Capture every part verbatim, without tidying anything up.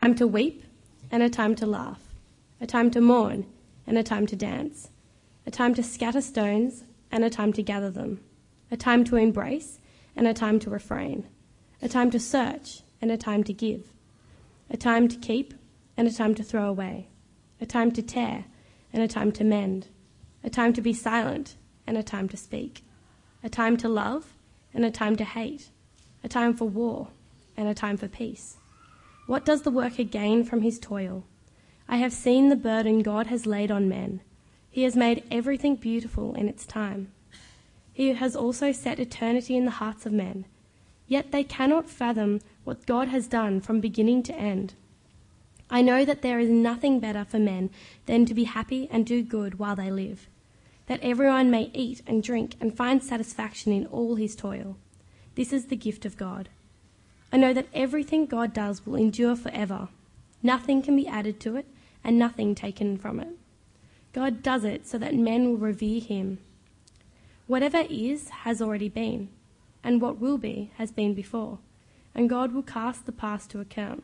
time to weep and a time to laugh, a time to mourn and a time to dance, a time to scatter stones and a time to gather them, a time to embrace and a time to refrain, a time to search and a time to give, a time to keep and a time to throw away, a time to tear and a time to mend, a time to be silent and a time to speak, a time to love and a time to hate, a time for war and a time for peace. What does the worker gain from his toil? I have seen the burden God has laid on men. He has made everything beautiful in its time. He has also set eternity in the hearts of men, yet they cannot fathom what God has done from beginning to end. I know that there is nothing better for men than to be happy and do good while they live, that everyone may eat and drink and find satisfaction in all his toil. This is the gift of God. I know that everything God does will endure forever. Nothing can be added to it and nothing taken from it. God does it so that men will revere him. Whatever is has already been, and what will be has been before, and God will cast the past to account.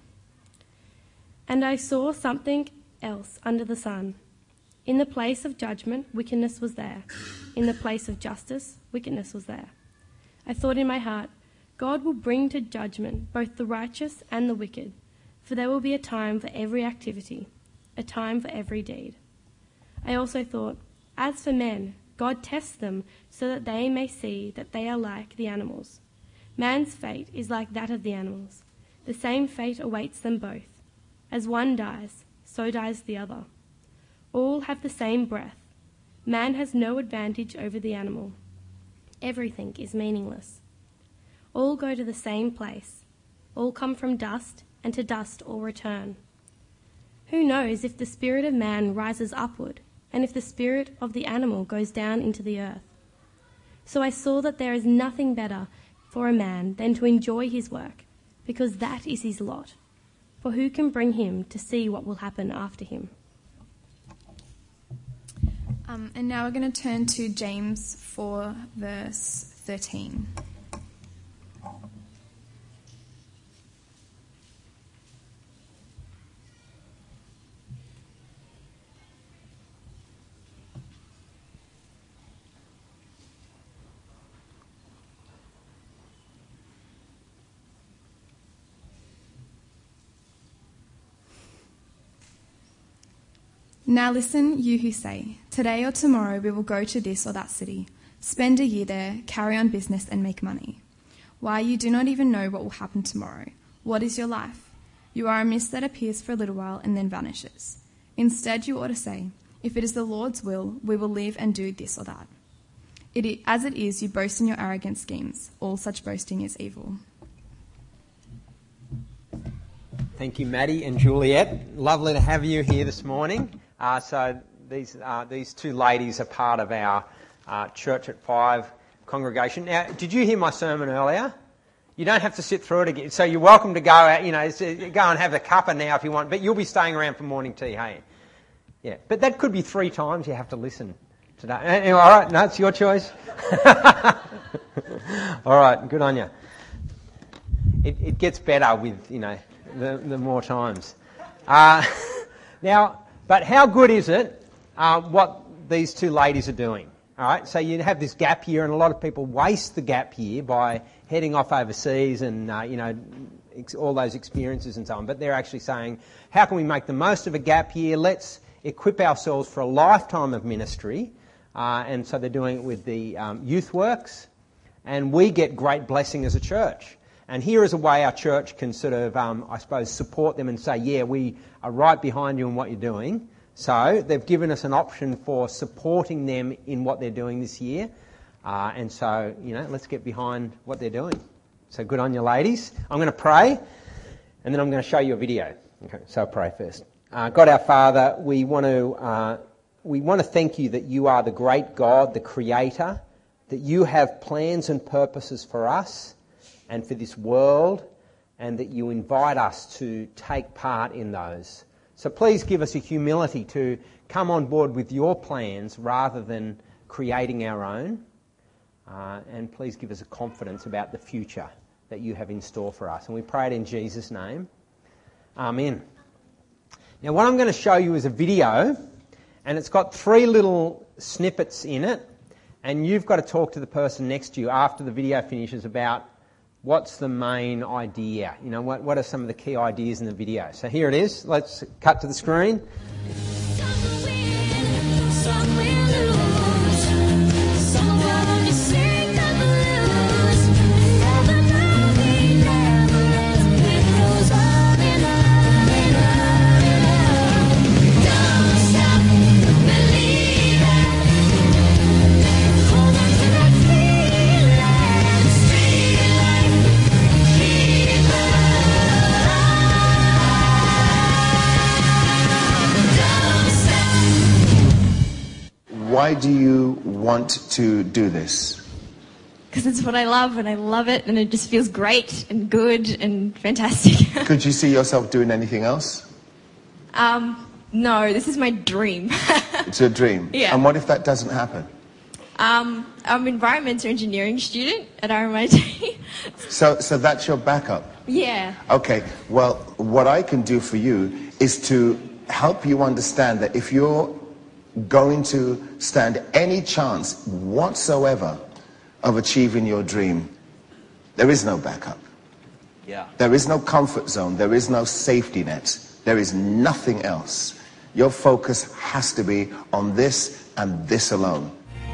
And I saw something else under the sun. In the place of judgment, wickedness was there. In the place of justice, wickedness was there. I thought in my heart, God will bring to judgment both the righteous and the wicked, for there will be a time for every activity, a time for every deed. I also thought, as for men, God tests them so that they may see that they are like the animals. Man's fate is like that of the animals. The same fate awaits them both. As one dies, so dies the other. All have the same breath. Man has no advantage over the animal. Everything is meaningless. All go to the same place. All come from dust, and to dust all return. Who knows if the spirit of man rises upward, and if the spirit of the animal goes down into the earth? So I saw that there is nothing better for a man than to enjoy his work, because that is his lot. For who can bring him to see what will happen after him? Um, and now we're going to turn to James four, verse thirteen. Now listen, you who say, today or tomorrow we will go to this or that city, spend a year there, carry on business and make money. Why, you do not even know what will happen tomorrow. What is your life? You are a mist that appears for a little while and then vanishes. Instead, you ought to say, if it is the Lord's will, we will live and do this or that. It, as it is, you boast in your arrogant schemes. All such boasting is evil. Thank you, Maddie and Juliet. Lovely to have you here this morning. Uh, so these uh, these two ladies are part of our uh, Church at Five congregation. Now, did you hear my sermon earlier? You don't have to sit through it again. So you're welcome to go out, you know, go and have a cuppa now if you want, but you'll be staying around for morning tea, hey? Yeah, but that could be three times you have to listen today. Anyway, all right, no, it's your choice. All right, good on you. It, it gets better with, you know, the, the more times. Uh, now, but how good is it uh, what these two ladies are doing? All right, so you have this gap year, and a lot of people waste the gap year by heading off overseas and, uh, you know, ex- all those experiences and so on. But they're actually saying, how can we make the most of a gap year? Let's equip ourselves for a lifetime of ministry. Uh, and so they're doing it with the um, Youth Works, and we get great blessing as a church. And here is a way our church can sort of, um, I suppose, support them and say, yeah, we are right behind you in what you're doing. So they've given us an option for supporting them in what they're doing this year. Uh, and so, you know, let's get behind what they're doing. So good on you, ladies. I'm going to pray, and then I'm going to show you a video. Okay, so I'll pray first. Uh, God our Father, we want to uh, we want to thank you that you are the great God, the Creator, that you have plans and purposes for us and for this world, and that you invite us to take part in those. So please give us a humility to come on board with your plans rather than creating our own. Uh, and please give us a confidence about the future that you have in store for us. And we pray it in Jesus' name. Amen. Now what I'm going to show you is a video, and it's got three little snippets in it, and you've got to talk to the person next to you after the video finishes about what's the main idea. You know, what, what are some of the key ideas in the video. So here it is. Let's cut to the screen. Why do you want to do this? Because it's what I love, and I love it, and it just feels great and good and fantastic. Could you see yourself doing anything else? Um, no, this is my dream. It's your dream? Yeah. And what if that doesn't happen? Um, I'm an environmental engineering student at R M I T. So, so that's your backup? Yeah. Okay, well, what I can do for you is to help you understand that if you're going to stand any chance whatsoever of achieving your dream, there is no backup. Yeah. There is no comfort zone. There is no safety net. There is nothing else. Your focus has to be on this and this alone.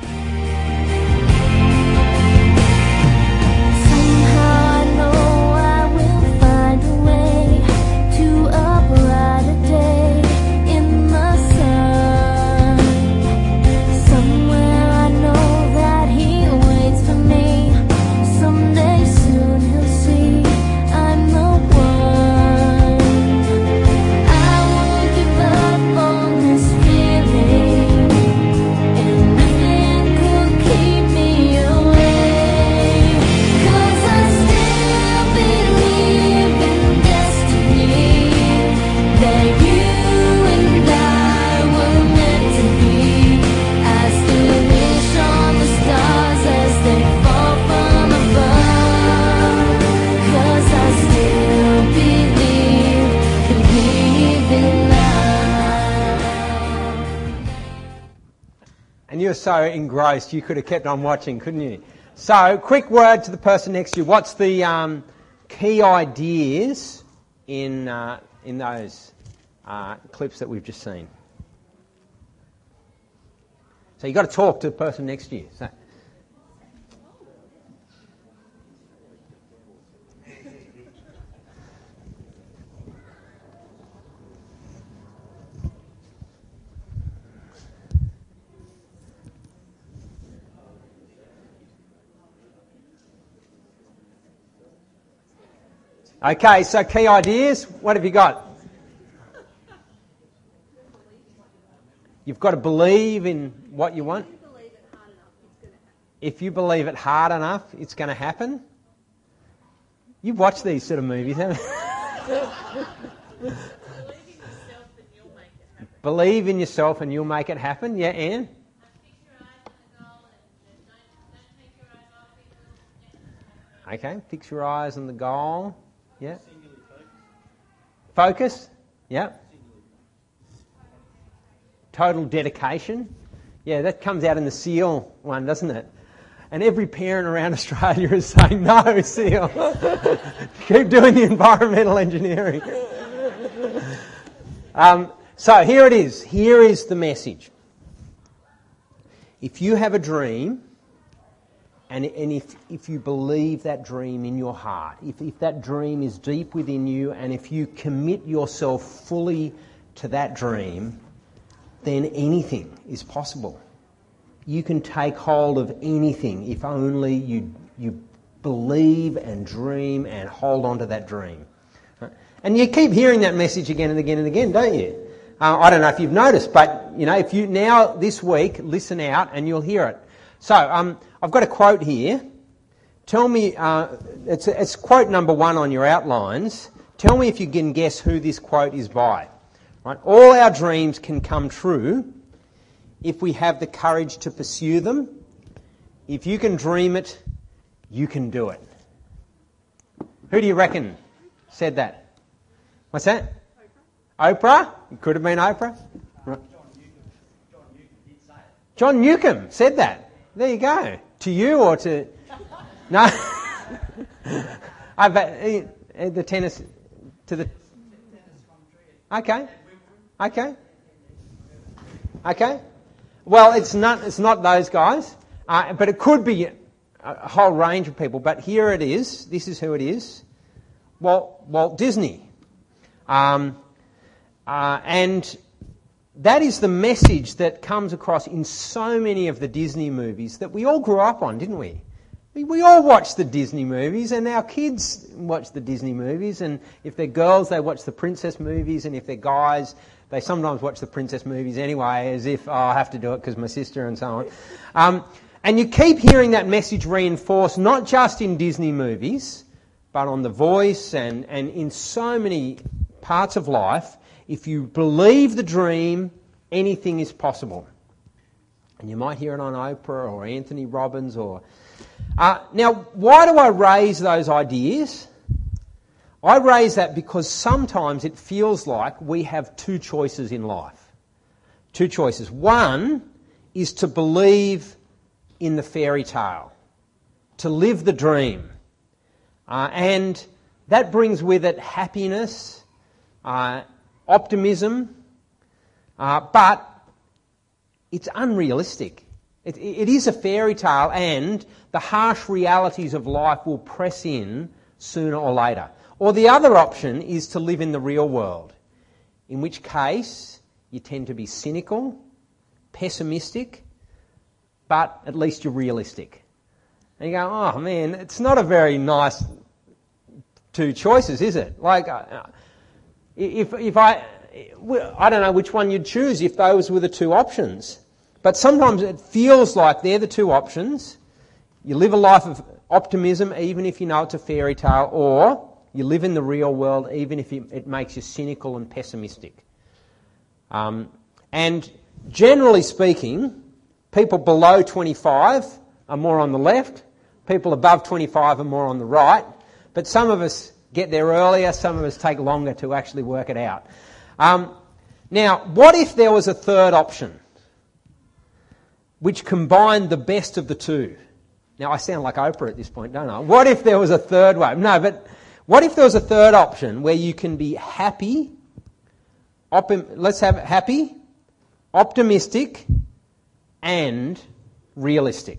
You're so engrossed you could have kept on watching, couldn't you? So, quick word to the person next to you. What's the um, key ideas in uh, in those uh, clips that we've just seen? So you've got to talk to the person next to you. So. Okay, so key ideas, what have you got? You've got to believe in what you want. If you believe it hard enough, it's going to happen. You've watched these sort of movies, haven't you? Believe in yourself and you'll make it happen. Yeah, Anne? Okay, fix your eyes on the goal. Yeah. Focus. Yeah. Total dedication. Yeah, that comes out in the SEAL one, doesn't it? And every parent around Australia is saying, no, SEAL. Keep doing the environmental engineering. um, so here it is. Here is the message. If you have a dream, And, and if, if you believe that dream in your heart, if, if that dream is deep within you, and if you commit yourself fully to that dream, then anything is possible. You can take hold of anything if only you, you believe and dream and hold on to that dream. And you keep hearing that message again and again and again, don't you? Uh, I don't know if you've noticed, but you know, if you now this week listen out and you'll hear it. So um, I've got a quote here. Tell me, uh, it's, it's quote number one on your outlines. Tell me if you can guess who this quote is by. Right? All our dreams can come true if we have the courage to pursue them. If you can dream it, you can do it. Who do you reckon said that? What's that? Oprah. Oprah? It could have been Oprah. Right. John Newcomb said that. There you go. To you or to... No. I bet uh, the tennis... To the... Okay. Okay. Okay. Well, it's not, it's not those guys. Uh, but it could be a, a whole range of people. But here it is. This is who it is. Walt, Walt Disney. Um, uh, and that is the message that comes across in so many of the Disney movies that we all grew up on, didn't we? We, we all watch the Disney movies, and our kids watch the Disney movies, and if they're girls, they watch the princess movies, and if they're guys, they sometimes watch the princess movies anyway, as if, oh, I have to do it because my sister and so on. Um, and you keep hearing that message reinforced, not just in Disney movies, but on The Voice and, and in so many parts of life. If you believe the dream, anything is possible. And you might hear it on Oprah or Anthony Robbins or... Uh, now, why do I raise those ideas? I raise that because sometimes it feels like we have two choices in life. Two choices. One is to believe in the fairy tale, to live the dream. Uh, and that brings with it happiness, uh, optimism, uh, but it's unrealistic. It, it is a fairy tale, and the harsh realities of life will press in sooner or later. Or the other option is to live in the real world, in which case you tend to be cynical, pessimistic, but at least you're realistic. And you go, oh man, it's not a very nice two choices, is it? Like, uh, if if I, I don't know which one you'd choose if those were the two options. But sometimes it feels like they're the two options. You live a life of optimism even if you know it's a fairy tale, or you live in the real world even if it, it makes you cynical and pessimistic. Um, and generally speaking, people below twenty-five are more on the left, people above twenty-five are more on the right, but some of us get there earlier, some of us take longer to actually work it out. Um, now, what if there was a third option which combined the best of the two? Now, I sound like Oprah at this point, don't I? What if there was a third way? No, but what if there was a third option where you can be happy, op- let's have it happy, optimistic, and realistic?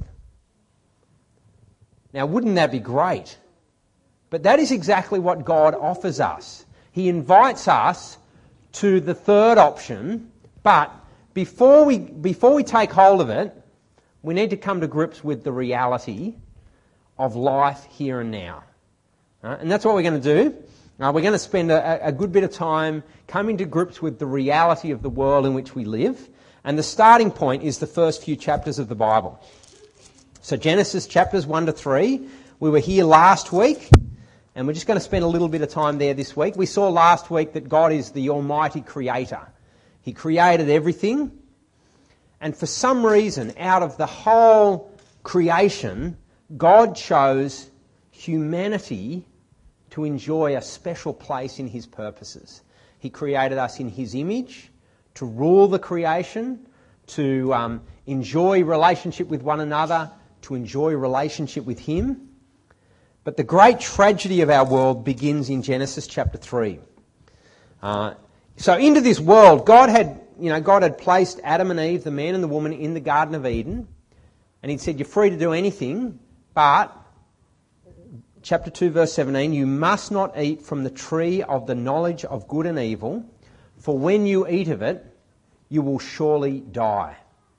Now, wouldn't that be great? But that is exactly what God offers us. He invites us to the third option, but before we before we take hold of it, we need to come to grips with the reality of life here and now. Uh, and that's what we're going to do. Uh, we're going to spend a, a good bit of time coming to grips with the reality of the world in which we live. And the starting point is the first few chapters of the Bible. So Genesis chapters one to three. We were here last week, and we're just going to spend a little bit of time there this week. We saw last week that God is the Almighty Creator. He created everything, and for some reason, out of the whole creation, God chose humanity to enjoy a special place in His purposes. He created us in His image, to rule the creation, to um, enjoy relationship with one another, to enjoy relationship with Him. But the great tragedy of our world begins in Genesis chapter three. Uh, so into this world, God had, you know, God had placed Adam and Eve, the man and the woman, in the Garden of Eden, and He'd said, "You're free to do anything, but," chapter two, verse seventeen, "you must not eat from the tree of the knowledge of good and evil, for when you eat of it, you will surely die."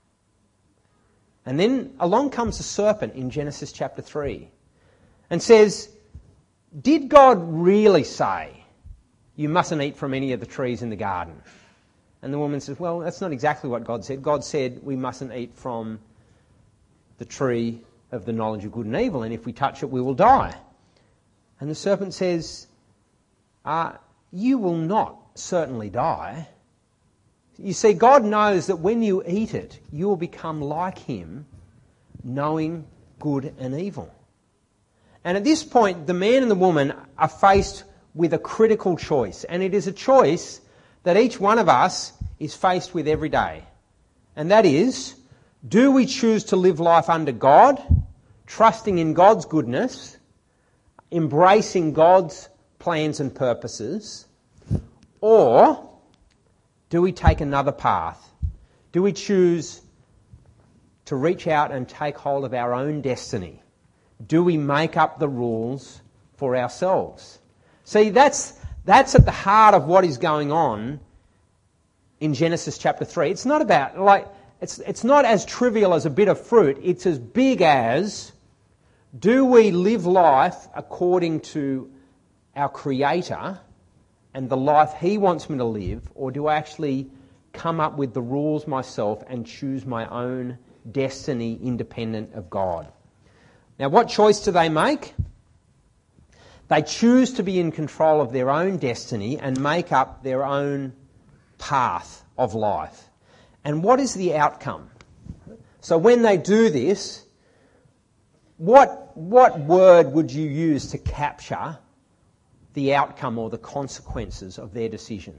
And then along comes the serpent in Genesis chapter three and says, "Did God really say you mustn't eat from any of the trees in the garden?" And the woman says, "Well, that's not exactly what God said. God said we mustn't eat from the tree of the knowledge of good and evil, and if we touch it, we will die." And the serpent says, uh, "You will not certainly die." You see, God knows that when you eat it, you will become like Him, knowing good and evil. And at this point, the man and the woman are faced with a critical choice, and it is a choice that each one of us is faced with every day. And that is, do we choose to live life under God, trusting in God's goodness, embracing God's plans and purposes, or do we take another path? Do we choose to reach out and take hold of our own destiny? Do we make up the rules for ourselves? See, that's that's at the heart of what is going on in Genesis chapter three. It's not about, like, it's it's not as trivial as a bit of fruit. It's as big as, do we live life according to our Creator and the life He wants me to live, or do I actually come up with the rules myself and choose my own destiny independent of God? Now, what choice do they make? They choose to be in control of their own destiny and make up their own path of life. And what is the outcome? So when they do this, what, what word would you use to capture the outcome or the consequences of their decision?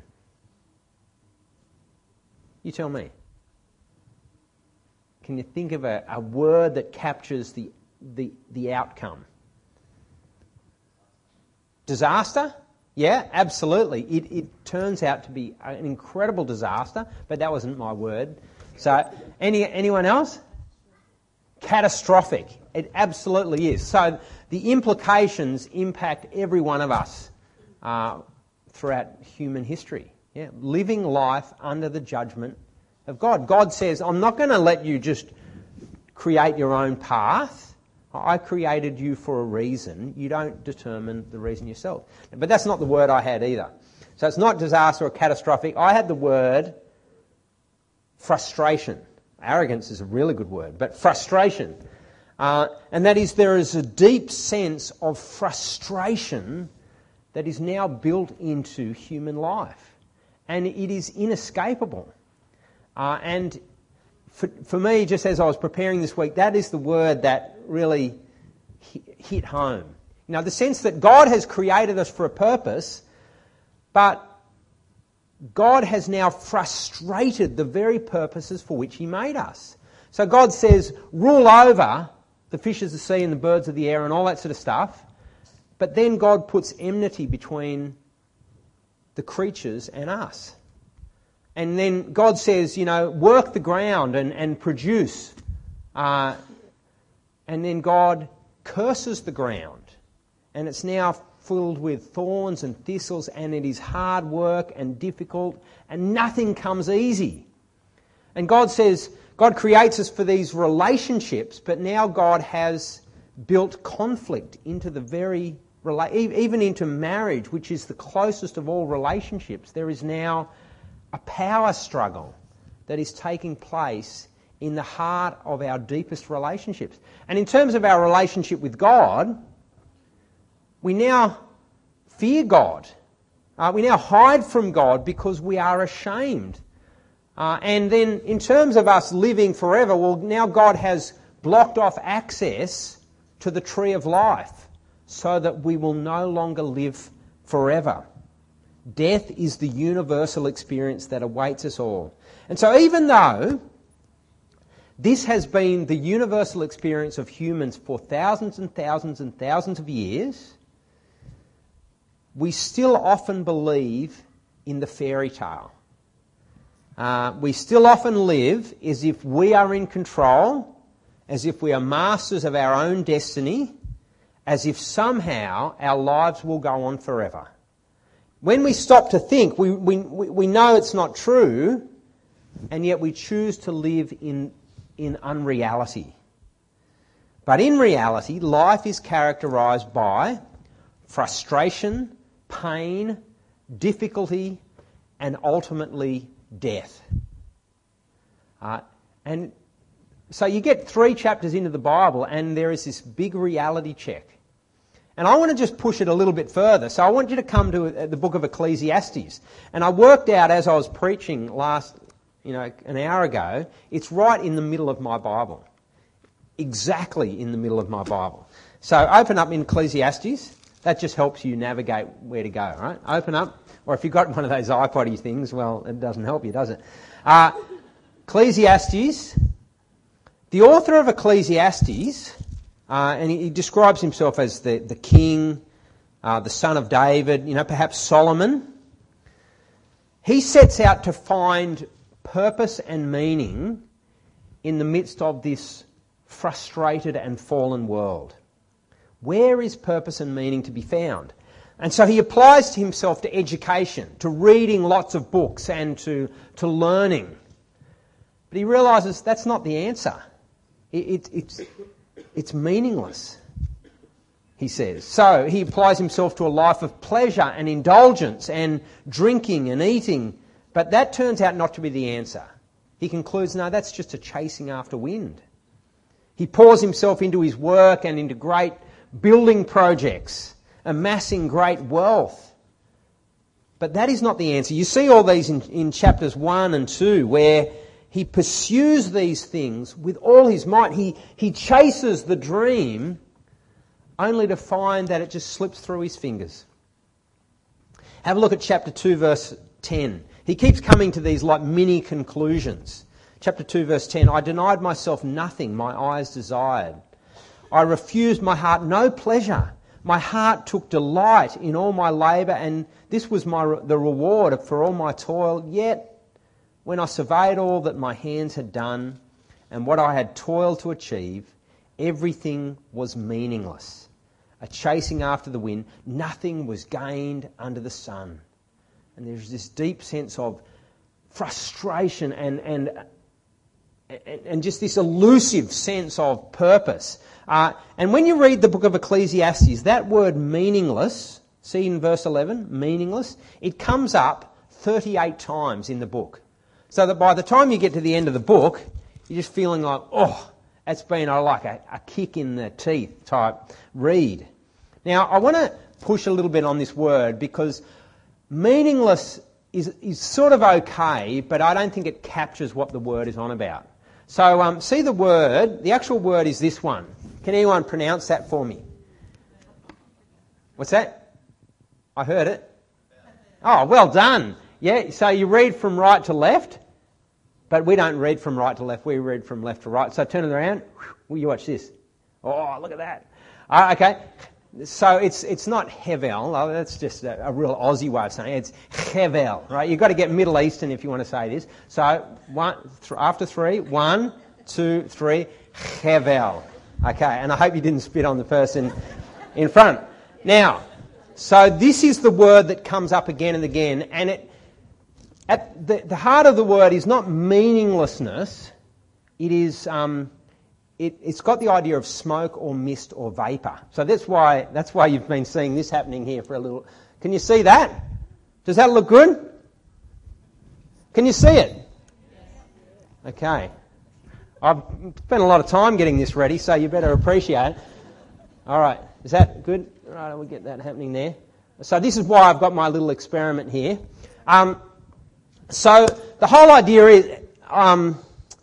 You tell me. Can you think of a, a word that captures the, the, the outcome? Disaster? Yeah, absolutely. It, it turns out to be an incredible disaster, but that wasn't my word. So, any anyone else? Catastrophic. It absolutely is. So, the implications impact every one of us uh, throughout human history. Yeah, living life under the judgment of God. God says, I'm not going to let you just create your own path. I created you for a reason. You don't determine the reason yourself. But that's not the word I had either. So it's not disaster or catastrophic. I had the word frustration. Arrogance is a really good word, but frustration. Uh, and that is, there is a deep sense of frustration that is now built into human life. And it is inescapable. Uh, and for, for me, just as I was preparing this week, that is the word that really hit home. You know, the sense that God has created us for a purpose, but God has now frustrated the very purposes for which He made us. So God says, rule over the fishes of the sea and the birds of the air and all that sort of stuff, but then God puts enmity between the creatures and us. And then God says, you know, work the ground and, and produce. Uh, and then God curses the ground. And it's now filled with thorns and thistles, and it is hard work and difficult, and nothing comes easy. And God says, God creates us for these relationships, but now God has built conflict into the very, even into marriage, which is the closest of all relationships. There is now a power struggle that is taking place in the heart of our deepest relationships. And in terms of our relationship with God, we now fear God. Uh, we now hide from God because we are ashamed. Uh, and then in terms of us living forever, well, now God has blocked off access to the tree of life so that we will no longer live forever. Death is the universal experience that awaits us all. And so even though this has been the universal experience of humans for thousands and thousands and thousands of years, we still often believe in the fairy tale. Uh, we still often live as if we are in control, as if we are masters of our own destiny, as if somehow our lives will go on forever. When we stop to think, we, we, we know it's not true, and yet we choose to live in, in unreality. But in reality, life is characterised by frustration, pain, difficulty, and ultimately death. Uh, and so you get three chapters into the Bible and there is this big reality check. And I want to just push it a little bit further. So I want you to come to the book of Ecclesiastes. And I worked out as I was preaching last, you know, an hour ago, it's right in the middle of my Bible. Exactly in the middle of my Bible. So open up in Ecclesiastes. That just helps you navigate where to go, right? Open up. Or if you've got one of those iPod-y things, well, it doesn't help you, does it? Uh, Ecclesiastes. The author of Ecclesiastes, uh, and he, he describes himself as the, the king, uh, the son of David, you know, perhaps Solomon. He sets out to find purpose and meaning in the midst of this frustrated and fallen world. Where is purpose and meaning to be found? And so he applies himself to education, to reading lots of books and to, to learning. But he realises that's not the answer. It, it, it's, it's meaningless, he says. So he applies himself to a life of pleasure and indulgence and drinking and eating. But that turns out not to be the answer. He concludes, no, that's just a chasing after wind. He pours himself into his work and into great building projects, amassing great wealth. But that is not the answer. You see all these in, in chapters one and two where he pursues these things with all his might. He, he chases the dream only to find that it just slips through his fingers. Have a look at chapter two, verse ten. He keeps coming to these like mini conclusions. Chapter two, verse ten. I denied myself nothing my eyes desired. I refused my heart no pleasure. My heart took delight in all my labour, and this was my the reward for all my toil. Yet, when I surveyed all that my hands had done and what I had toiled to achieve, everything was meaningless. A chasing after the wind, nothing was gained under the sun. And there's this deep sense of frustration and and and, and just this elusive sense of purpose. Uh, and when you read the book of Ecclesiastes, that word meaningless, see in verse eleven, meaningless, it comes up thirty-eight times in the book. So that by the time you get to the end of the book, you're just feeling like, oh, that's been a, like a, a kick in the teeth type read. Now, I want to push a little bit on this word because meaningless is, is sort of okay, but I don't think it captures what the word is on about. So um, see the word, the actual word is this one. Can anyone pronounce that for me? What's that? I heard it. Oh, well done. Yeah, so you read from right to left, but we don't read from right to left, we read from left to right. So turn it around, well, you watch this. Oh, look at that. Uh, okay, so it's it's not Hevel, oh, that's just a, a real Aussie way of saying it. It's Hevel, right? You've got to get Middle Eastern if you want to say this. So one th- after three, one, two, three, Hevel. Okay, and I hope you didn't spit on the person in front. Now, so this is the word that comes up again and again, and it at the, the heart of the word is not meaninglessness. It is um, it, it's got the idea of smoke or mist or vapour. So that's why that's why you've been seeing this happening here for a little. Can you see that? Does that look good? Can you see it? Okay. I've spent a lot of time getting this ready, so you better appreciate it. All right. Is that good? All right, we'll get that happening there. So this is why I've got my little experiment here. Um, so the whole idea is um,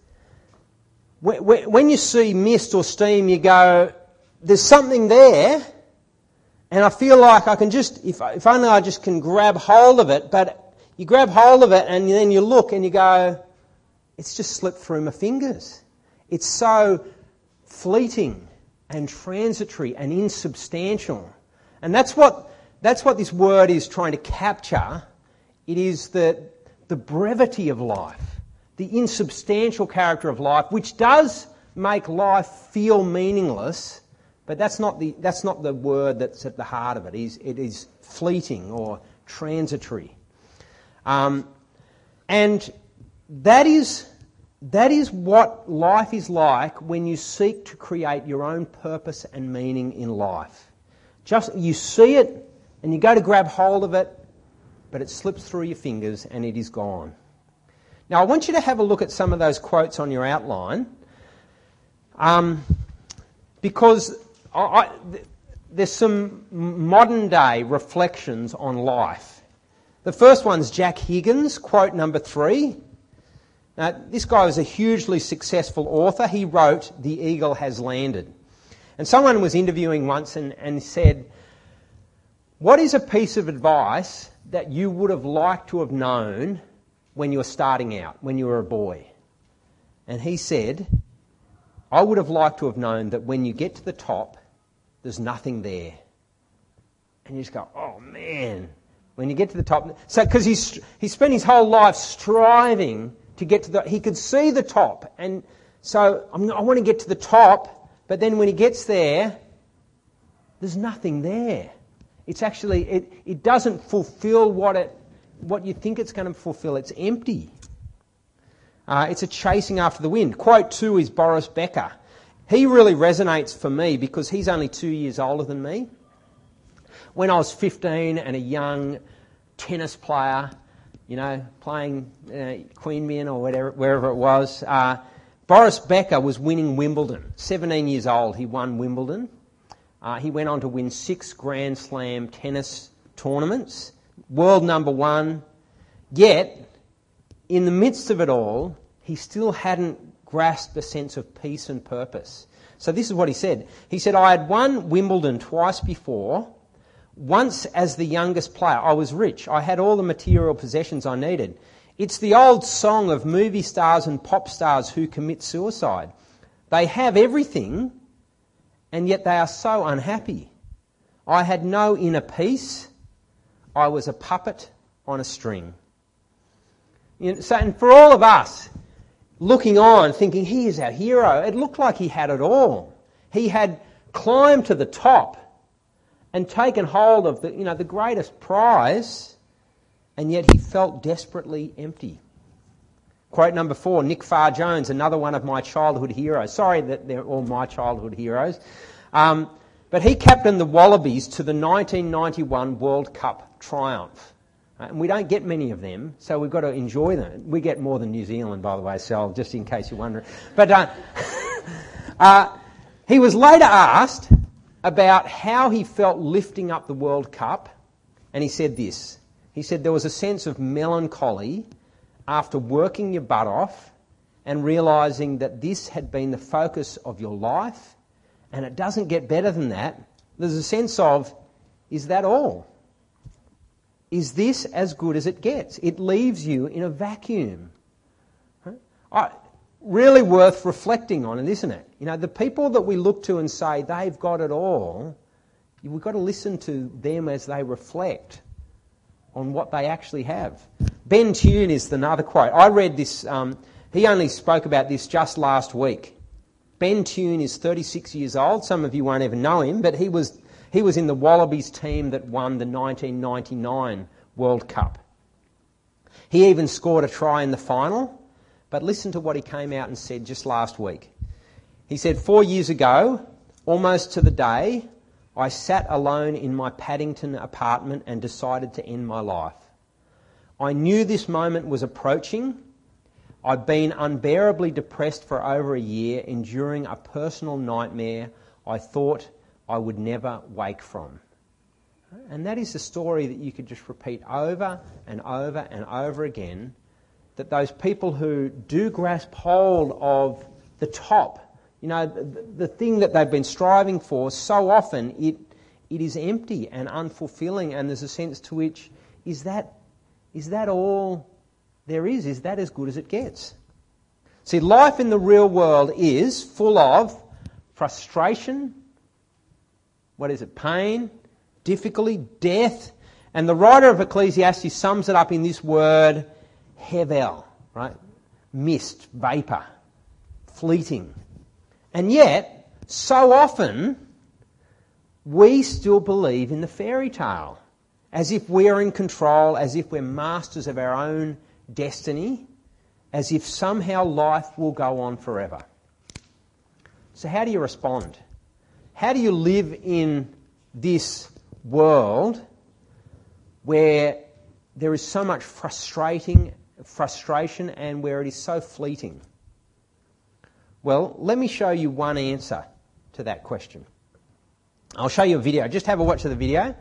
when you see mist or steam, you go, there's something there, and I feel like I can just, if, if only I just can grab hold of it, but you grab hold of it and then you look and you go, it's just slipped through my fingers. It's so fleeting and transitory and insubstantial. And that's what that's what this word is trying to capture. It is the, the brevity of life, the insubstantial character of life, which does make life feel meaningless, but that's not the that's not the word that's at the heart of it. It is, it is fleeting or transitory. Um, and that is that is what life is like when you seek to create your own purpose and meaning in life. Just you see it and you go to grab hold of it, but it slips through your fingers and it is gone. Now I want you to have a look at some of those quotes on your outline, um, because I, I, there's some modern day reflections on life. The first one's Jack Higgins, quote number three. Now, this guy was a hugely successful author. He wrote The Eagle Has Landed. And someone was interviewing once and, and said, what is a piece of advice that you would have liked to have known when you were starting out, when you were a boy? And he said, I would have liked to have known that when you get to the top, there's nothing there. And you just go, oh man, when you get to the top. So, because he's, he spent his whole life striving to get to the, he could see the top. And so I'm, I want to get to the top, but then when he gets there, there's nothing there. It's actually, it, it doesn't fulfill what it, what you think it's going to fulfill. It's empty. Uh, it's a chasing after the wind. Quote two is Boris Becker. He really resonates for me because he's only two years older than me. When I was fifteen and a young tennis player, you know, playing uh, Queanbeyan or whatever, wherever it was, uh, Boris Becker was winning Wimbledon. seventeen years old, he won Wimbledon. Uh, he went on to win six Grand Slam tennis tournaments, world number one. Yet, in the midst of it all, he still hadn't grasped a sense of peace and purpose. So this is what he said. He said, I had won Wimbledon twice before. Once as the youngest player, I was rich. I had all the material possessions I needed. It's the old song of movie stars and pop stars who commit suicide. They have everything, and yet they are so unhappy. I had no inner peace. I was a puppet on a string. You know, so, and for all of us, looking on, thinking, he is our hero, it looked like he had it all. He had climbed to the top and taken hold of the, you know, the greatest prize, and yet he felt desperately empty. Quote number four, Nick Farr-Jones, another one of my childhood heroes. Sorry that they're all my childhood heroes. Um, but he captained the Wallabies to the nineteen ninety-one World Cup triumph. Uh, and we don't get many of them, so we've got to enjoy them. We get more than New Zealand, by the way, Sal, just in case you're wondering. But uh, uh, he was later asked about how he felt lifting up the World Cup, and he said this. He said there was a sense of melancholy after working your butt off and realising that this had been the focus of your life, and it doesn't get better than that. There's a sense of, is that all? Is this as good as it gets? It leaves you in a vacuum. Huh? I, really worth reflecting on, isn't it? You know, the people that we look to and say they've got it all, we've got to listen to them as they reflect on what they actually have. Ben Tune is another quote. I read this, um, he only spoke about this just last week. Ben Tune is thirty-six years old. Some of you won't even know him, but he was he was in the Wallabies team that won the nineteen ninety-nine World Cup. He even scored a try in the final. But listen to what he came out and said just last week. He said, four years ago, almost to the day, I sat alone in my Paddington apartment and decided to end my life. I knew this moment was approaching. I'd been unbearably depressed for over a year, enduring a personal nightmare I thought I would never wake from. And that is the story that you could just repeat over and over and over again, that those people who do grasp hold of the top, you know, the, the thing that they've been striving for, so often it it is empty and unfulfilling, and there's a sense to which, is that is that all there is? Is that as good as it gets? See, life in the real world is full of frustration, what is it, pain, difficulty, death, and the writer of Ecclesiastes sums it up in this word, hevel, right? Mist, vapour, fleeting. And yet, so often, we still believe in the fairy tale, as if we're in control, as if we're masters of our own destiny, as if somehow life will go on forever. So how do you respond? How do you live in this world where there is so much frustrating frustration and where it is so fleeting? Well, let me show you one answer to that question. I'll show you a video. Just have a watch of the video.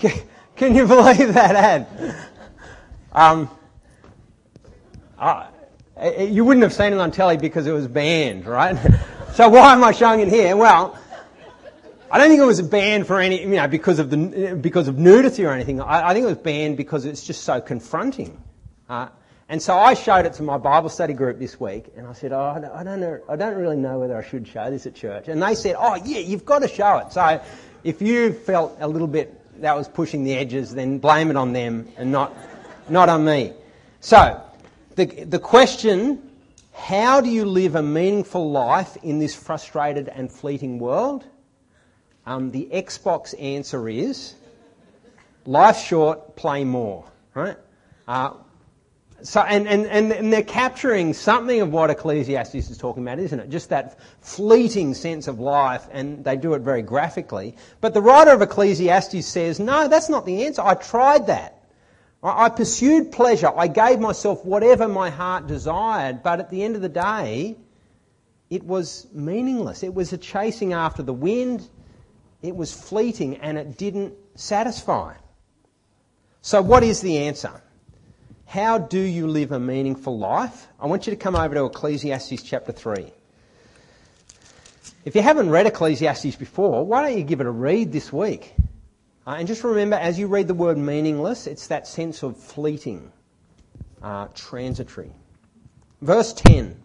Can, can you believe that ad? Um, uh, you wouldn't have seen it on telly because it was banned, right? So why am I showing it here? Well, I don't think it was banned for any, you know, because of the because of nudity or anything. I, I think it was banned because it's just so confronting. Uh, and so I showed it to my Bible study group this week, and I said, "Oh, I don't, I don't know, I don't really know whether I should show this at church." And they said, "Oh, yeah, you've got to show it." So if you felt a little bit that was pushing the edges, then blame it on them and not not on me. So the the question: how do you live a meaningful life in this frustrated and fleeting world? Um, the Xbox answer is, life's short, play more, right? Uh, so, and, and, and, and they're capturing something of what Ecclesiastes is talking about, isn't it? Just that fleeting sense of life, and they do it very graphically. But the writer of Ecclesiastes says, no, that's not the answer. I tried that. I, I pursued pleasure. I gave myself whatever my heart desired, but at the end of the day, it was meaningless. It was a chasing after the wind. It was fleeting and it didn't satisfy. So what is the answer? How do you live a meaningful life? I want you to come over to Ecclesiastes chapter three. If you haven't read Ecclesiastes before, why don't you give it a read this week? Uh, and just remember, as you read the word meaningless, it's that sense of fleeting, uh, transitory. Verse ten.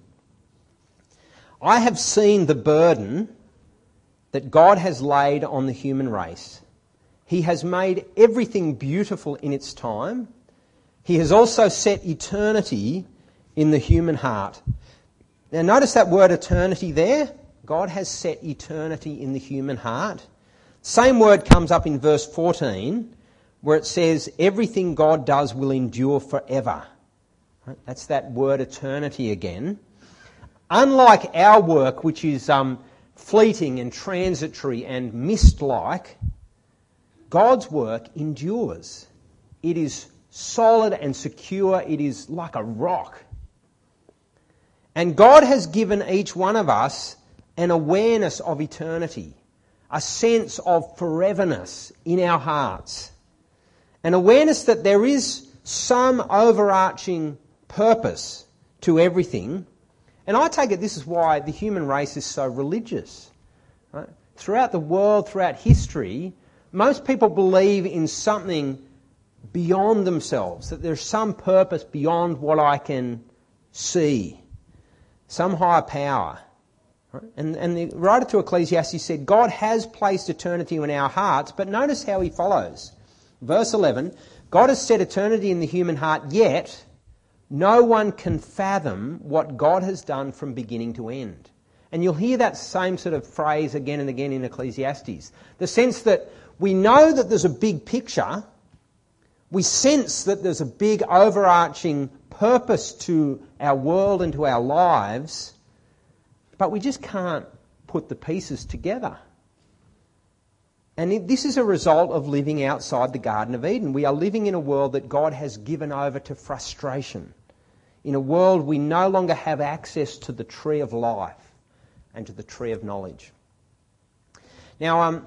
I have seen the burden that God has laid on the human race. He has made everything beautiful in its time. He has also set eternity in the human heart. Now notice that word eternity there. God has set eternity in the human heart. Same word comes up in verse fourteen, where it says everything God does will endure forever. Right? That's that word eternity again. Unlike our work, which is um, fleeting and transitory and mist-like, God's work endures. It is solid and secure. It is like a rock. And God has given each one of us an awareness of eternity, a sense of foreverness in our hearts, an awareness that there is some overarching purpose to everything. And I take it this is why the human race is so religious. Right? Throughout the world, throughout history, most people believe in something beyond themselves, that there's some purpose beyond what I can see, some higher power. Right? And, and the writer to Ecclesiastes said, God has placed eternity in our hearts, but notice how he follows. Verse eleven, God has set eternity in the human heart, yet no one can fathom what God has done from beginning to end. And you'll hear that same sort of phrase again and again in Ecclesiastes. The sense that we know that there's a big picture, we sense that there's a big overarching purpose to our world and to our lives, but we just can't put the pieces together. And this is a result of living outside the Garden of Eden. We are living in a world that God has given over to frustration. In a world we no longer have access to the tree of life and to the tree of knowledge. Now, um,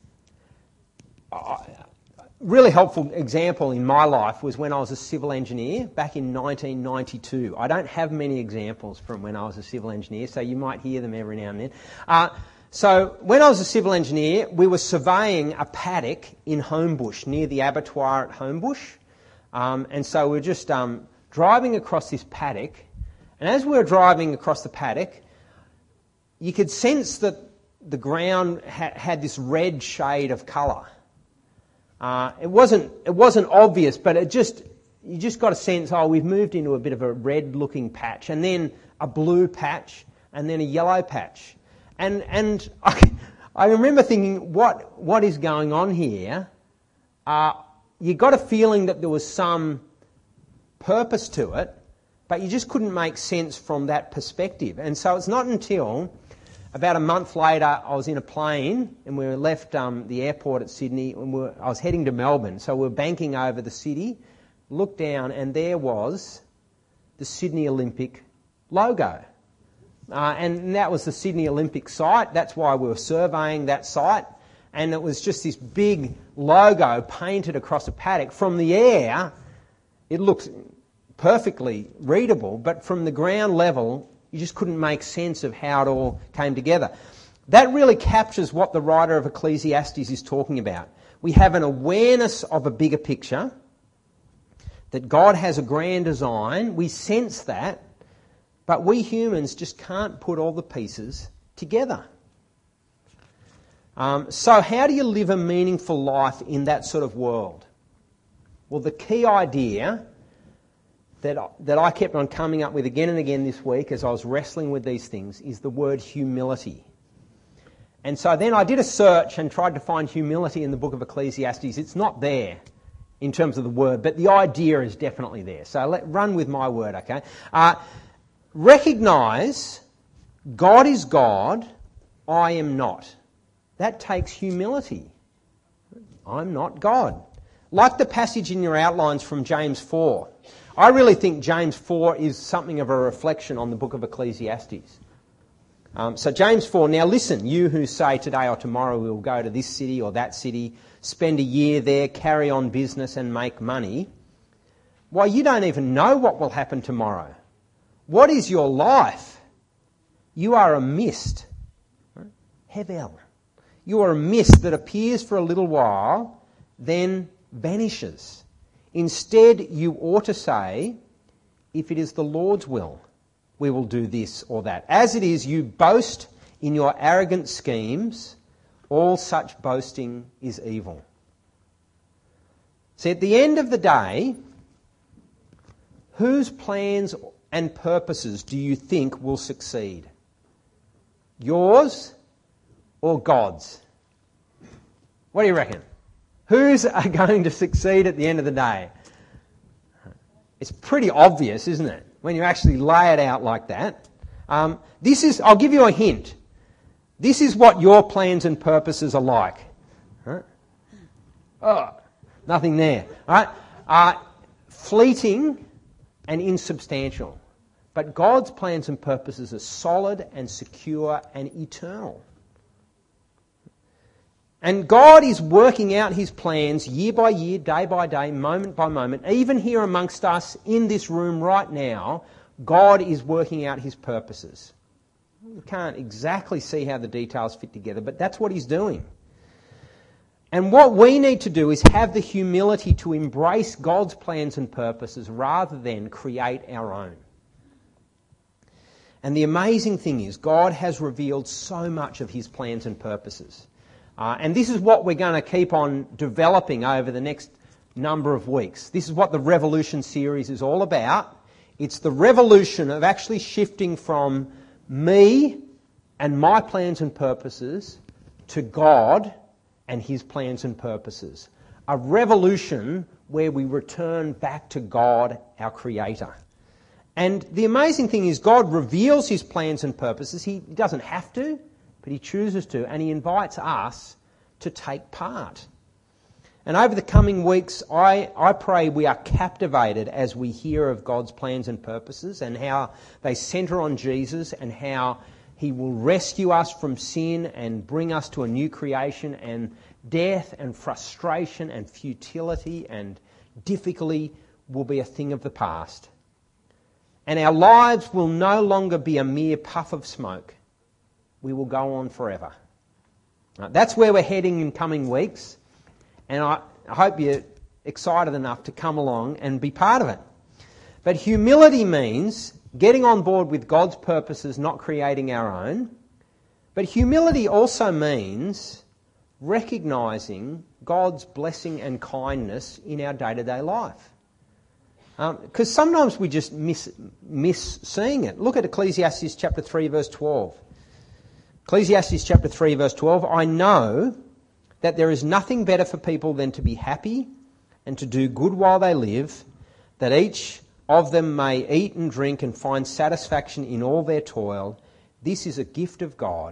a really helpful example in my life was when I was a civil engineer back in nineteen ninety-two. I don't have many examples from when I was a civil engineer, so you might hear them every now and then. Uh, so when I was a civil engineer, we were surveying a paddock in Homebush, near the abattoir at Homebush. Um, and so we were just um, driving across this paddock. And as we were driving across the paddock, you could sense that the ground ha- had this red shade of colour. Uh, it wasn't it wasn't obvious, but it just you just got a sense, oh, we've moved into a bit of a red-looking patch, and then a blue patch, and then a yellow patch. And and I, I remember thinking, what what is going on here? Uh, you got a feeling that there was some purpose to it, but you just couldn't make sense from that perspective. And so it's not until about a month later I was in a plane and we left um, the airport at Sydney and we were, I was heading to Melbourne. So we were banking over the city, looked down and there was the Sydney Olympic logo. Uh, and that was the Sydney Olympic site. That's why we were surveying that site. and it was just this big logo painted across a paddock. From the air, it looks perfectly readable, but from the ground level, you just couldn't make sense of how it all came together. That really captures what the writer of Ecclesiastes is talking about. We have an awareness of a bigger picture, that God has a grand design. We sense that, but we humans just can't put all the pieces together. Um, so how do you live a meaningful life in that sort of world? Well, the key idea that, that I kept on coming up with again and again this week as I was wrestling with these things is the word humility. And so then I did a search and tried to find humility in the book of Ecclesiastes. It's not there in terms of the word, but the idea is definitely there. So let run with my word, okay? Uh, recognise God is God, I am not. That takes humility. I'm not God. Like the passage in your outlines from James four. I really think James four is something of a reflection on the book of Ecclesiastes. Um, so James four, now listen, you who say today or tomorrow we will go to this city or that city, spend a year there, carry on business and make money. Why, you don't even know what will happen tomorrow. What is your life? You are a mist. Hevel. You are a mist that appears for a little while, then vanishes. Instead, you ought to say, if it is the Lord's will, we will do this or that. As it is, you boast in your arrogant schemes. All such boasting is evil. See, at the end of the day, whose plans and purposes do you think will succeed? Yours or God's? What do you reckon? Who's are going to succeed at the end of the day? It's pretty obvious, isn't it? When you actually lay it out like that. Um, this is, I'll give you a hint. This is what your plans and purposes are like. Huh? Oh, nothing there. All right? Uh, fleeting and insubstantial. But God's plans and purposes are solid and secure and eternal. And God is working out his plans year by year, day by day, moment by moment. Even here amongst us in this room right now, God is working out his purposes. We can't exactly see how the details fit together, but that's what he's doing. And what we need to do is have the humility to embrace God's plans and purposes rather than create our own. And the amazing thing is, God has revealed so much of his plans and purposes. Uh, and this is what we're going to keep on developing over the next number of weeks. This is what the Revolution series is all about. It's the revolution of actually shifting from me and my plans and purposes to God and his plans and purposes. A revolution where we return back to God, our Creator. And the amazing thing is God reveals his plans and purposes. He doesn't have to, but he chooses to, and he invites us to take part. And over the coming weeks, I, I pray we are captivated as we hear of God's plans and purposes and how they centre on Jesus and how he will rescue us from sin and bring us to a new creation, and death and frustration and futility and difficulty will be a thing of the past. And our lives will no longer be a mere puff of smoke. We will go on forever. Right, that's where we're heading in coming weeks. And I, I hope you're excited enough to come along and be part of it. But humility means getting on board with God's purposes, not creating our own. But humility also means recognising God's blessing and kindness in our day-to-day life. Because um, sometimes we just miss, miss seeing it. Look at Ecclesiastes chapter three, verse twelve. Ecclesiastes chapter three, verse twelve. I know that there is nothing better for people than to be happy and to do good while they live, that each of them may eat and drink and find satisfaction in all their toil. This is a gift of God.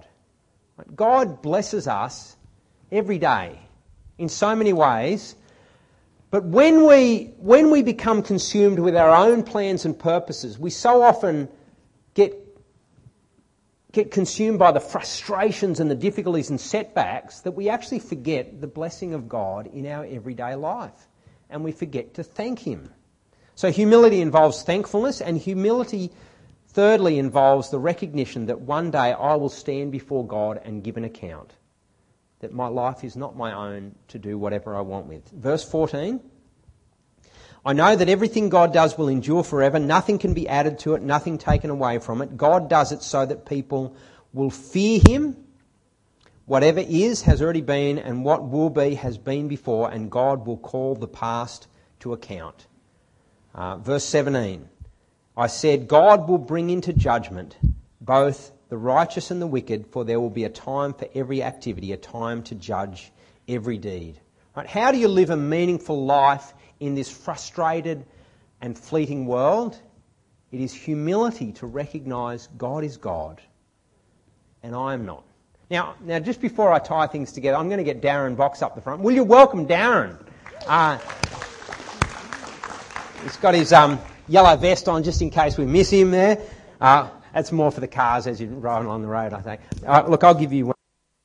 God blesses us every day in so many ways. But when we, when we become consumed with our own plans and purposes, we so often get get consumed by the frustrations and the difficulties and setbacks that we actually forget the blessing of God in our everyday life, and we forget to thank Him. So humility involves thankfulness, and humility, thirdly, involves the recognition that one day I will stand before God and give an account, that my life is not my own to do whatever I want with. Verse fourteen, I know that everything God does will endure forever. Nothing can be added to it, nothing taken away from it. God does it so that people will fear Him. Whatever is has already been, and what will be has been before, and God will call the past to account. Uh, verse seventeen, I said, God will bring into judgment both the righteous and the wicked, for there will be a time for every activity, a time to judge every deed. Right? How do you live a meaningful life in this frustrated and fleeting world? It is humility to recognise God is God and I am not. Now, now, just before I tie things together, I'm going to get Darren Box up the front. Will you welcome Darren? Uh, he's got his um, yellow vest on just in case we miss him there. Uh, that's more for the cars as you're driving along the road, I think. Uh, look, I'll give you one.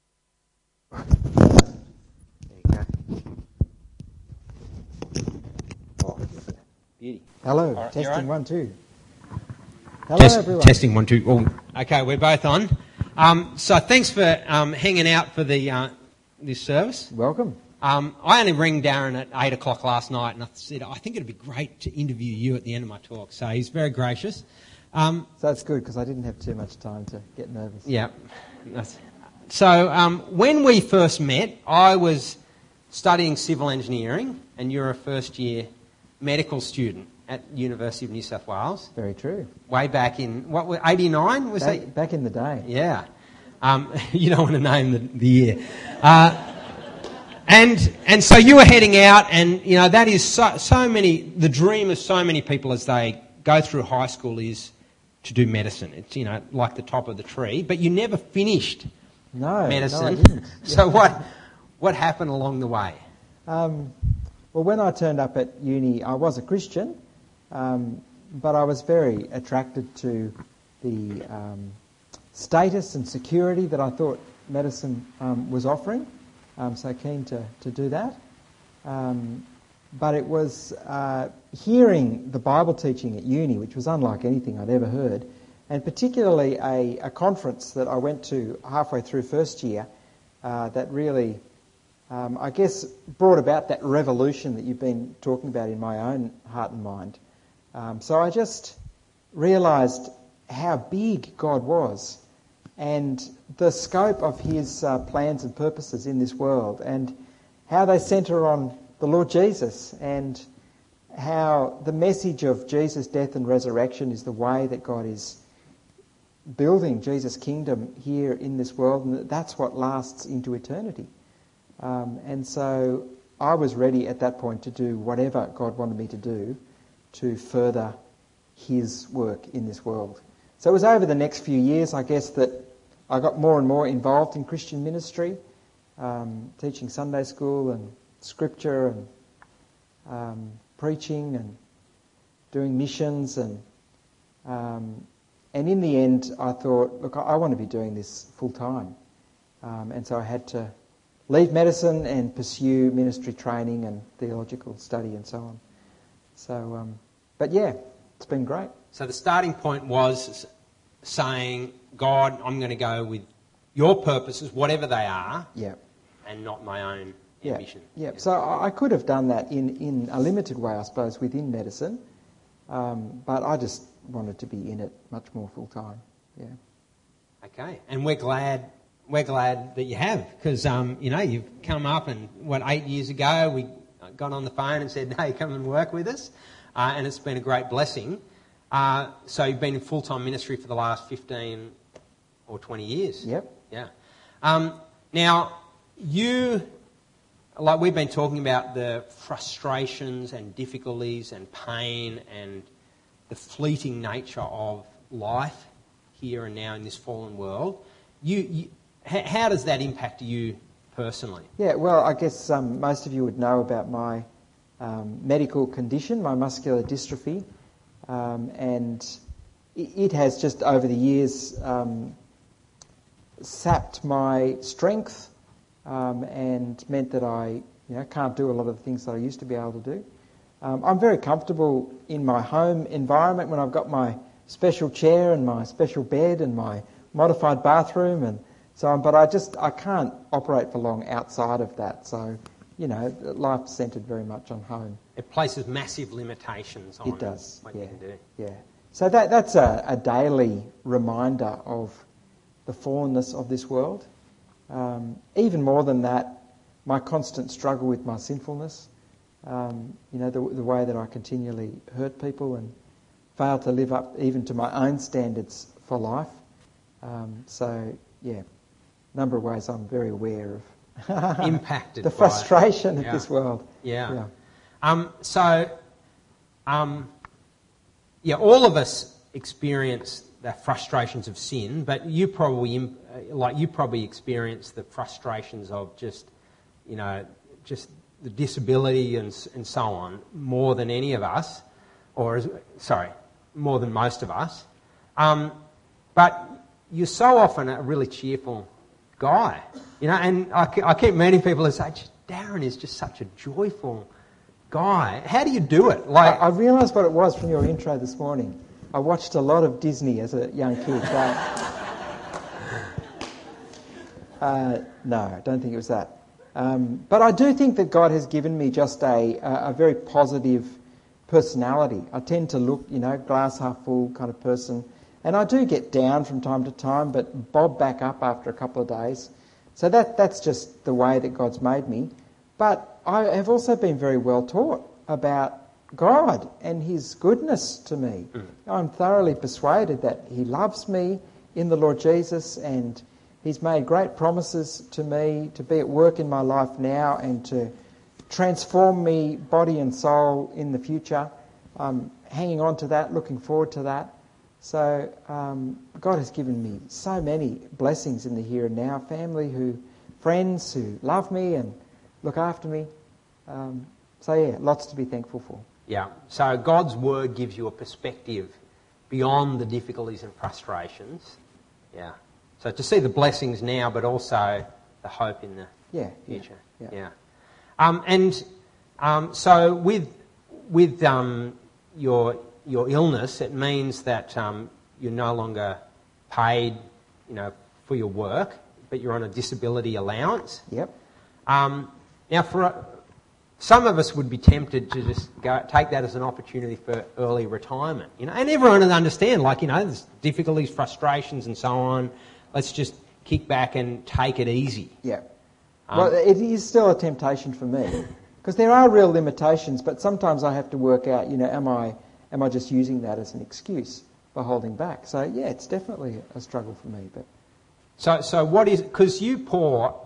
Hello, right, testing right. one, two. Hello, Test, everyone. testing one, two. Oh, okay, we're both on. Um, so thanks for um, hanging out for the uh, this service. Welcome. Um, I only rang Darren at eight o'clock last night, and I said I think it'd be great to interview you at the end of my talk. So he's very gracious. Um, So that's good because I didn't have too much time to get nervous. yeah. That's, so um, when we first met, I was studying civil engineering, and you're a first year medical student at University of New South Wales. Very true. Way back in, what, eighty-nine? Was Back, that? back in the day. Yeah. Um, you don't want to name the, the year. Uh, and and so you were heading out, and, you know, that is so, so many, the dream of so many people as they go through high school is to do medicine. It's, you know, like the top of the tree. But you never finished No, medicine. no, I didn't. So what what happened along the way? Um, well, when I turned up at uni, I was a Christian, um, but I was very attracted to the um, status and security that I thought medicine um, was offering. Um, so keen to, to do that. Um, but it was uh, hearing the Bible teaching at uni, which was unlike anything I'd ever heard, and particularly a, a conference that I went to halfway through first year uh, that really, um, I guess, brought about that revolution that you've been talking about in my own heart and mind. Um, so I just realised how big God was and the scope of His uh, plans and purposes in this world, and how they centre on the Lord Jesus, and how the message of Jesus' death and resurrection is the way that God is building Jesus' kingdom here in this world, and that's what lasts into eternity. Um, and so I was ready at that point to do whatever God wanted me to do to further His work in this world. So it was over the next few years, I guess, that I got more and more involved in Christian ministry, um, teaching Sunday school and scripture and um, preaching and doing missions, and um, and in the end I thought, look, I, I want to be doing this full time, um, and so I had to leave medicine and pursue ministry training and theological study and so on. So, um, but yeah, it's been great. So the starting point was saying, God, I'm going to go with your purposes, whatever they are, Yeah. and not my own Yeah, ambition. yeah. So I I could have done that in, in a limited way, I suppose, within medicine, um, but I just wanted to be in it much more full time. Yeah. Okay, and we're glad we're glad that you have, because um, you know, you've come up, and what eight years ago we got on the phone and said, "Hey, come and work with us," uh, and it's been a great blessing. Uh, so you've been in full time ministry for the last fifteen or twenty years. Yep. Yeah. Um, now you. Like we've been talking about the frustrations and difficulties and pain and the fleeting nature of life here and now in this fallen world. You, you h- how does that impact you personally? Yeah. Well, I guess um, most of you would know about my um, medical condition, my muscular dystrophy, um, and it, it has just over the years um, sapped my strength um, and meant that I you know, can't do a lot of the things that I used to be able to do. Um, I'm very comfortable in my home environment when I've got my special chair and my special bed and my modified bathroom and so on, but I just I can't operate for long outside of that. So, you know, life's centred very much on home. It places massive limitations on it does, what yeah, you can do. Yeah. So that that's a, a daily reminder of the fallenness of this world. Um, even more than that, my constant struggle with my sinfulness. Um, you know, the, the way that I continually hurt people and fail to live up even to my own standards for life. Um, so, yeah, a number of ways I'm very aware of impacted the by frustration it. of Yeah. this world. Yeah. Yeah. Um, so, um, yeah, all of us experience the frustrations of sin, but you probably, like, you probably experience the frustrations of just, you know, just the disability and and so on more than any of us, or sorry, more than most of us. Um, but you're so often a really cheerful guy, you know, and I, I keep meeting people who say, Darren is just such a joyful guy. How do you do it? Like, I, I realised what it was from your intro this morning. I watched a lot of Disney as a young kid. So, uh, no, I don't think it was that. Um, but I do think that God has given me just a, a, a very positive personality. I tend to look, you know, glass half full kind of person. And I do get down from time to time, but bob back up after a couple of days. So that that's just the way that God's made me. But I have also been very well taught about God and his goodness to me. Mm. I'm thoroughly persuaded that he loves me in the Lord Jesus, and he's made great promises to me to be at work in my life now and to transform me body and soul in the future. I'm hanging on to that, looking forward to that. So um, God has given me so many blessings in the here and now. Family, who, friends who love me and look after me. Um, so yeah, lots to be thankful for. Yeah. So God's word gives you a perspective beyond the difficulties and frustrations. Yeah. So to see the blessings now, but also the hope in the yeah, future. Yeah. yeah. yeah. Um, and um, so with with um, your your illness, it means that um, you're no longer paid, you know, for your work, but you're on a disability allowance. Yep. Um, now, for a, some of us would be tempted to just go take that as an opportunity for early retirement, you know, and everyone would understand, like, you know, there's difficulties, frustrations, and so on. Let's just kick back and take it easy. Yeah. Um, well, it is still a temptation for me because there are real limitations, but sometimes I have to work out, you know, am I am I just using that as an excuse for holding back? So yeah, it's definitely a struggle for me. But so, so what is? Because you pour,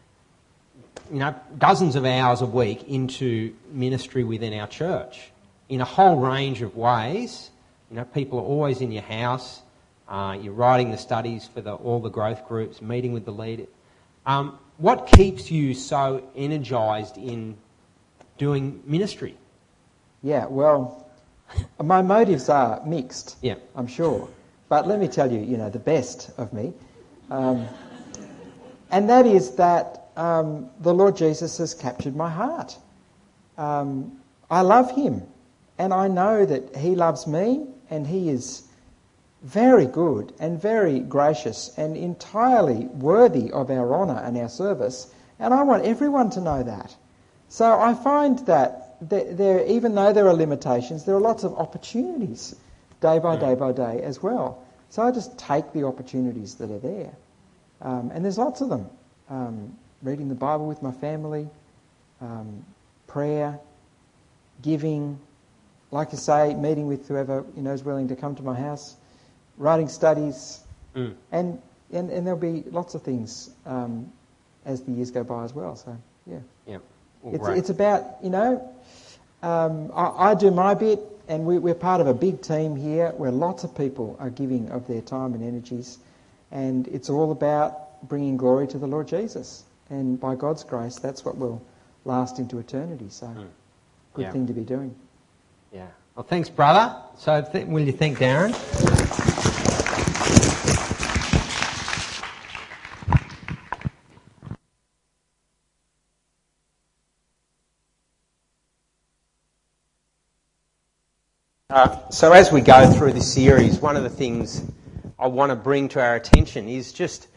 you know, dozens of hours a week into ministry within our church in a whole range of ways. You know, people are always in your house. Uh, you're writing the studies for the, all the growth groups, meeting with the leader. Um, what keeps you so energised in doing ministry? Yeah, well, my motives are mixed, yeah. I'm sure. But let me tell you, you know, the best of me. Um, and that is that um, the Lord Jesus has captured my heart. Um, I love him, and I know that he loves me, and he is very good and very gracious and entirely worthy of our honour and our service, and I want everyone to know that. So I find that there, even though there are limitations, there are lots of opportunities day by day by day as well. So I just take the opportunities that are there. Um, and there's lots of them. Um, reading the Bible with my family, um, prayer, giving, like I say, meeting with whoever, you know, is willing to come to my house, writing studies, mm. and, and and there'll be lots of things um, as the years go by as well. So yeah, yeah, it's great. It's about, you know, um, I, I do my bit, and we, we're part of a big team here where lots of people are giving of their time and energies, and it's all about bringing glory to the Lord Jesus. And by God's grace, that's what will last into eternity. So mm. good yeah. thing to be doing. Yeah. Well, thanks, brother. So th- will you thank Darren? Uh, so as we go through this series, one of the things I want to bring to our attention is just,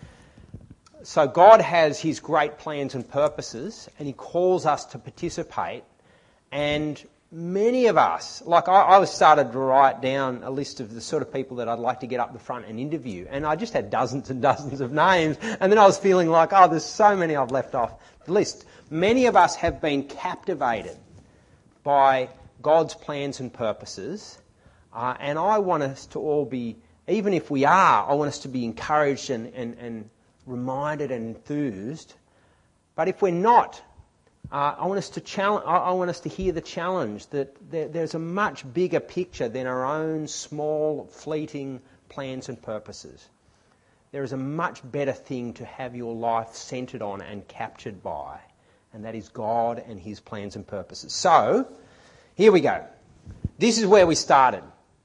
so God has his great plans and purposes, and he calls us to participate, and many of us, like I, I started to write down a list of the sort of people that I'd like to get up the front and interview, and I just had dozens and dozens of names, and then I was feeling like, oh, there's so many I've left off the list. Many of us have been captivated by God's plans and purposes, uh, and I want us to all be, even if we are, I want us to be encouraged and, and, and reminded and enthused. But if we're not, uh, I want us to challenge. I, I want us to hear the challenge that there, there's a much bigger picture than our own small, fleeting plans and purposes. There is a much better thing to have your life centred on and captured by, and that is God and his plans and purposes. So, here we go. This is where we started.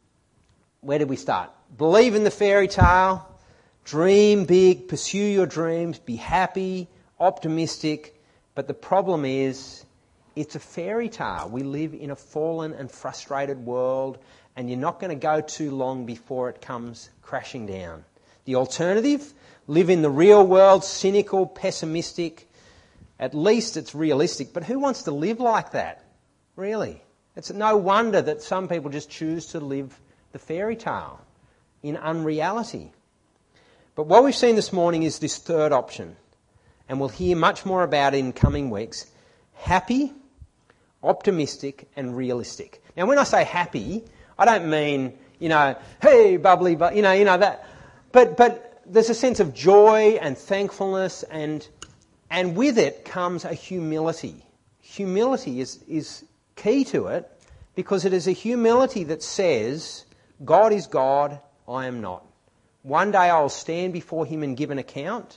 Where did we start? Believe in the fairy tale, dream big, pursue your dreams, be happy, optimistic. But the problem is, it's a fairy tale. We live in a fallen and frustrated world, and you're not going to go too long before it comes crashing down. The alternative, live in the real world, cynical, pessimistic. At least it's realistic. But who wants to live like that? Really? It's no wonder that some people just choose to live the fairy tale in unreality. But what we've seen this morning is this third option, and we'll hear much more about it in coming weeks. Happy, optimistic and realistic. Now when I say happy, I don't mean, you know, hey, bubbly, but you know, you know that. But but there's a sense of joy and thankfulness, and and with it comes a humility. Humility is is key to it, because it is a humility that says, God is God, I am not. One day I'll stand before him and give an account.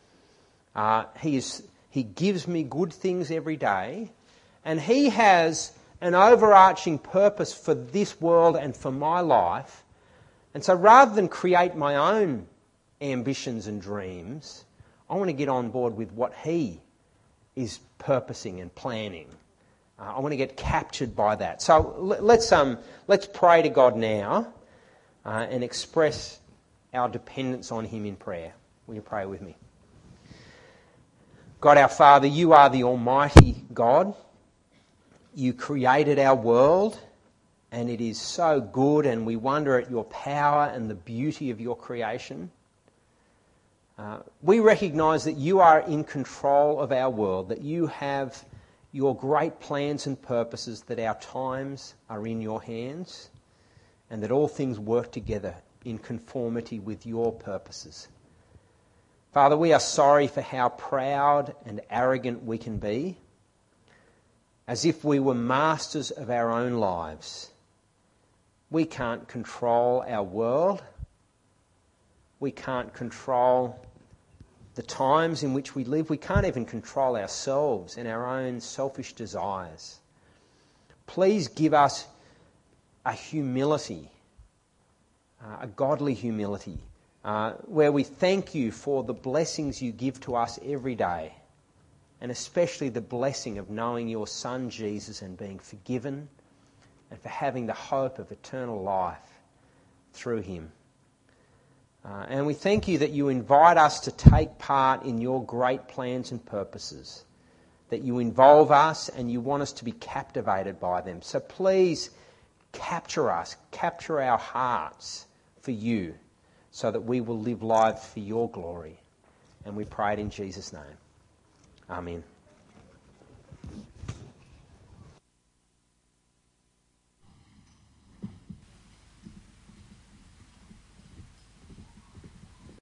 Uh, he is, he gives me good things every day, and he has an overarching purpose for this world and for my life. And so rather than create my own ambitions and dreams, I want to get on board with what he is purposing and planning. Uh, I want to get captured by that. So let's um let's pray to God now uh, and express our dependence on him in prayer. Will you pray with me? God our Father, you are the Almighty God. You created our world, and it is so good, and we wonder at your power and the beauty of your creation. Uh, we recognise that you are in control of our world, that you have your great plans and purposes, that our times are in your hands, and that all things work together in conformity with your purposes. Father, we are sorry for how proud and arrogant we can be, as if we were masters of our own lives. We can't control our world. We can't control the times in which we live. We can't even control ourselves and our own selfish desires. Please give us a humility, uh, a godly humility, uh, where we thank you for the blessings you give to us every day, and especially the blessing of knowing your Son Jesus and being forgiven, and for having the hope of eternal life through him. Uh, and we thank you that you invite us to take part in your great plans and purposes, that you involve us and you want us to be captivated by them. So please capture us, capture our hearts for you, so that we will live lives for your glory. And we pray it in Jesus' name. Amen.